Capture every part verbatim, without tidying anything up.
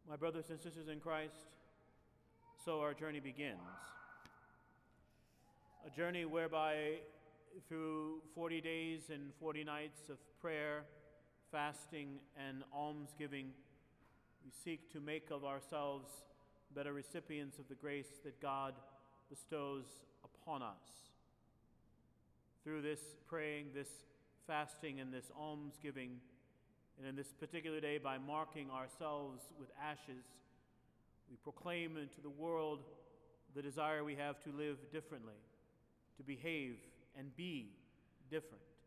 My brothers and sisters in Christ, so our journey begins. A journey whereby through forty days and forty nights of prayer, fasting, and almsgiving, we seek to make of ourselves better recipients of the grace that God bestows upon us. Through this praying, this fasting, and this almsgiving, and in this particular day, by marking ourselves with ashes, we proclaim into the world the desire we have to live differently, to behave and be different.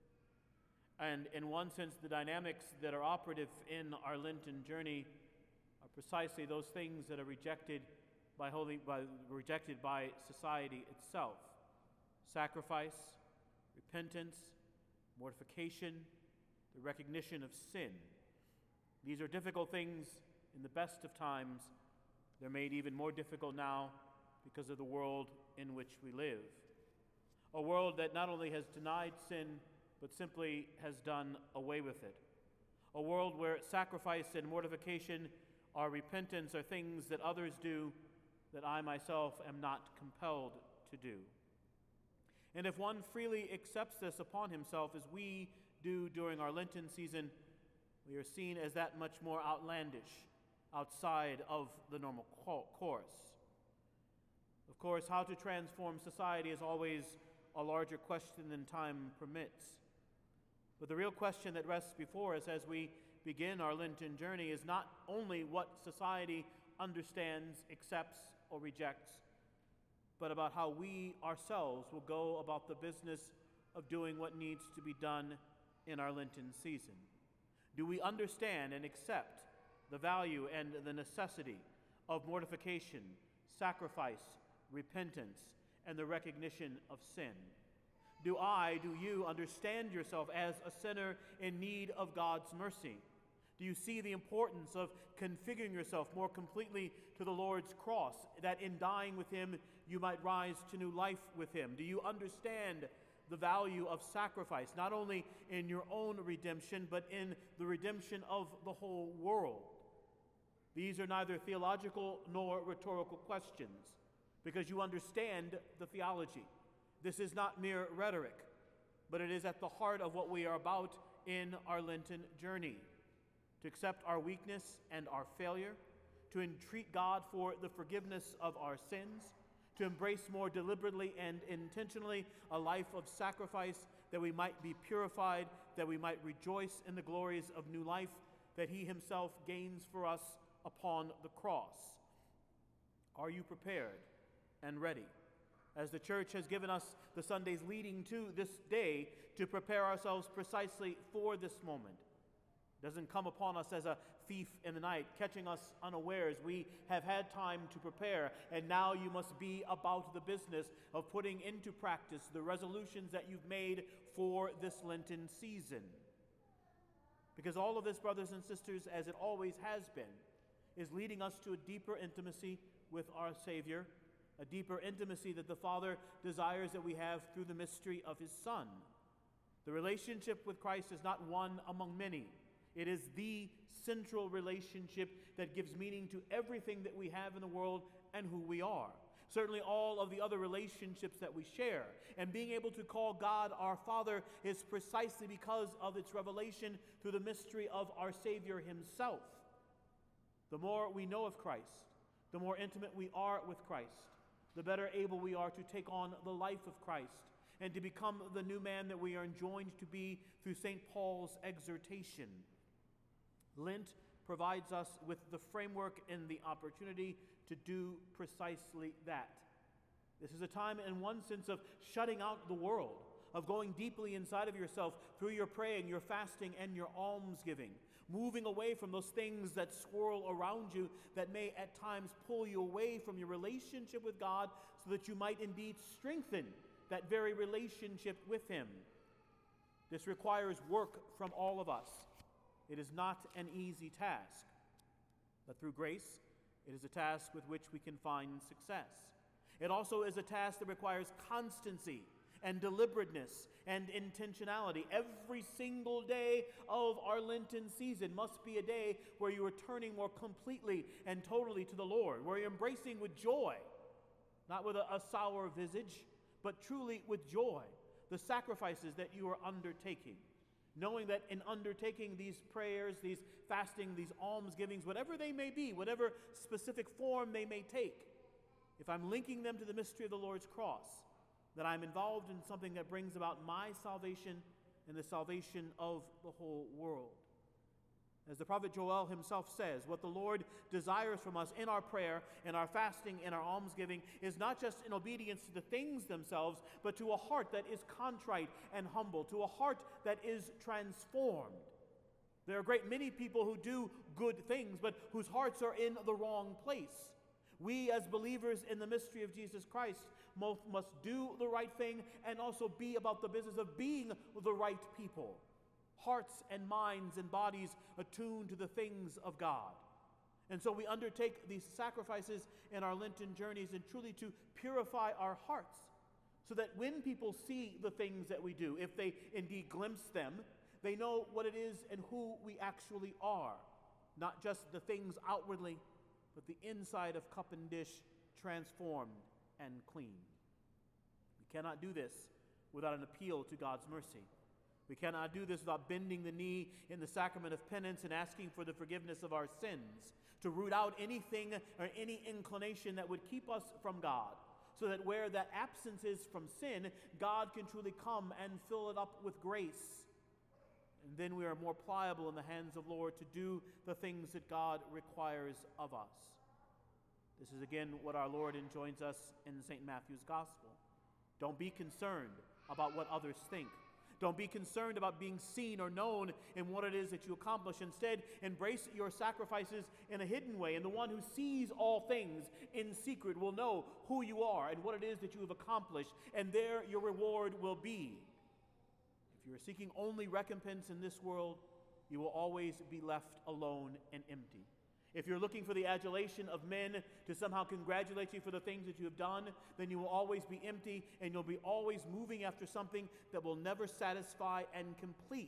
And in one sense, the dynamics that are operative in our Lenten journey are precisely those things that are rejected by holy, by, rejected by society itself: sacrifice, repentance, mortification, the recognition of sin. These are difficult things in the best of times. They're made even more difficult now because of the world in which we live. A world that not only has denied sin, but simply has done away with it. A world where sacrifice and mortification or repentance are things that others do that I myself am not compelled to do. And if one freely accepts this upon himself, as we do during our Lenten season, we are seen as that much more outlandish, outside of the normal course. Of course, how to transform society is always a larger question than time permits. But the real question that rests before us as we begin our Lenten journey is not only what society understands, accepts, or rejects, but about how we ourselves will go about the business of doing what needs to be done in our Lenten season. Do we understand and accept the value and the necessity of mortification, sacrifice, repentance, and the recognition of sin? Do I, do you understand yourself as a sinner in need of God's mercy? Do you see the importance of configuring yourself more completely to the Lord's cross, that in dying with Him you might rise to new life with Him? Do you understand the value of sacrifice, not only in your own redemption, but in the redemption of the whole world? These are neither theological nor rhetorical questions, because you understand the theology. This is not mere rhetoric, but it is at the heart of what we are about in our Lenten journey: to accept our weakness and our failure, to entreat God for the forgiveness of our sins, to embrace more deliberately and intentionally a life of sacrifice, that we might be purified, that we might rejoice in the glories of new life that He Himself gains for us upon the cross. Are you prepared and ready, as the Church has given us the Sundays leading to this day, to prepare ourselves precisely for this moment? It doesn't come upon us as a thief in the night, catching us unawares. We have had time to prepare, and now you must be about the business of putting into practice the resolutions that you've made for this Lenten season. Because all of this, brothers and sisters, as it always has been, is leading us to a deeper intimacy with our Savior, a deeper intimacy that the Father desires that we have through the mystery of His Son. The relationship with Christ is not one among many. It is the central relationship that gives meaning to everything that we have in the world and who we are. Certainly all of the other relationships that we share. And being able to call God our Father is precisely because of its revelation through the mystery of our Savior Himself. The more we know of Christ, the more intimate we are with Christ, the better able we are to take on the life of Christ and to become the new man that we are enjoined to be through Saint Paul's exhortation. Lent provides us with the framework and the opportunity to do precisely that. This is a time, in one sense, of shutting out the world, of going deeply inside of yourself through your praying, your fasting, and your almsgiving, moving away from those things that swirl around you that may at times pull you away from your relationship with God, so that you might indeed strengthen that very relationship with Him. This requires work from all of us. It is not an easy task, but through grace, it is a task with which we can find success. It also is a task that requires constancy and deliberateness and intentionality. Every single day of our Lenten season must be a day where you are turning more completely and totally to the Lord, where you're embracing with joy, not with a, a sour visage, but truly with joy, the sacrifices that you are undertaking, knowing that in undertaking these prayers, these fasting, these almsgivings, whatever they may be, whatever specific form they may take, if I'm linking them to the mystery of the Lord's cross, that I'm involved in something that brings about my salvation and the salvation of the whole world. As the prophet Joel himself says, what the Lord desires from us in our prayer, in our fasting, in our almsgiving, is not just in obedience to the things themselves, but to a heart that is contrite and humble, to a heart that is transformed. There are a great many people who do good things, but whose hearts are in the wrong place. We, as believers in the mystery of Jesus Christ, must do the right thing and also be about the business of being the right people. Hearts and minds and bodies attuned to the things of God. And so we undertake these sacrifices in our Lenten journeys and truly to purify our hearts, so that when people see the things that we do, if they indeed glimpse them, they know what it is and who we actually are. Not just the things outwardly, but the inside of cup and dish transformed and clean. We cannot do this without an appeal to God's mercy. We cannot do this without bending the knee in the sacrament of penance and asking for the forgiveness of our sins, to root out anything or any inclination that would keep us from God, so that where that absence is from sin, God can truly come and fill it up with grace. And then we are more pliable in the hands of the Lord to do the things that God requires of us. This is again what our Lord enjoins us in Saint Matthew's Gospel. Don't be concerned about what others think. Don't be concerned about being seen or known in what it is that you accomplish. Instead, embrace your sacrifices in a hidden way, and the one who sees all things in secret will know who you are and what it is that you have accomplished, and there your reward will be. If you are seeking only recompense in this world, you will always be left alone and empty. If you're looking for the adulation of men to somehow congratulate you for the things that you have done, then you will always be empty, and you'll be always moving after something that will never satisfy and complete.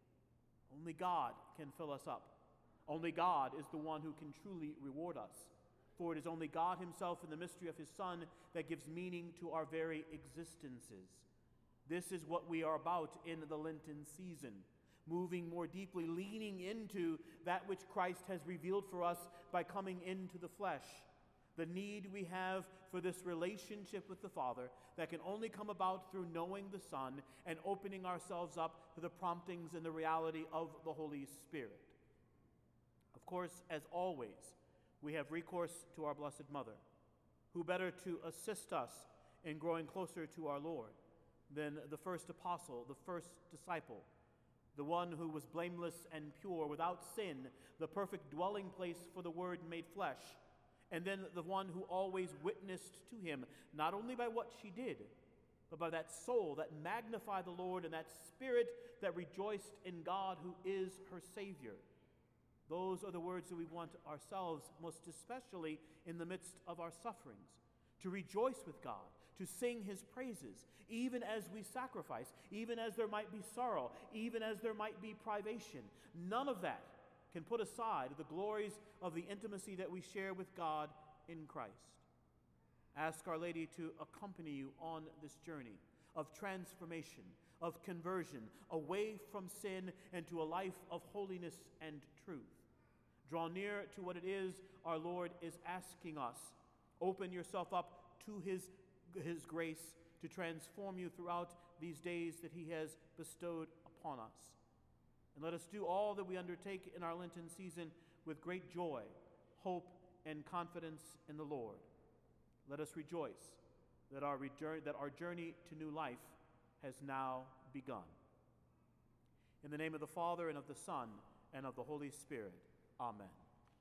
Only God can fill us up. Only God is the one who can truly reward us. For it is only God himself in the mystery of his Son that gives meaning to our very existences. This is what we are about in the Lenten season. Moving more deeply, leaning into that which Christ has revealed for us by coming into the flesh. The need we have for this relationship with the Father that can only come about through knowing the Son and opening ourselves up to the promptings and the reality of the Holy Spirit. Of course, as always, we have recourse to our Blessed Mother, who better to assist us in growing closer to our Lord than the first apostle, the first disciple, the one who was blameless and pure, without sin, the perfect dwelling place for the Word made flesh, and then the one who always witnessed to him, not only by what she did, but by that soul that magnified the Lord and that spirit that rejoiced in God who is her Savior. Those are the words that we want ourselves, most especially in the midst of our sufferings, to rejoice with God, to sing his praises, even as we sacrifice, even as there might be sorrow, even as there might be privation. None of that can put aside the glories of the intimacy that we share with God in Christ. Ask Our Lady to accompany you on this journey of transformation, of conversion, away from sin and to a life of holiness and truth. Draw near to what it is our Lord is asking us. Open yourself up to his, his grace to transform you throughout these days that he has bestowed upon us. And let us do all that we undertake in our Lenten season with great joy, hope, and confidence in the Lord. Let us rejoice that our, rejour- that our journey to new life has now begun. In the name of the Father, and of the Son, and of the Holy Spirit. Amen.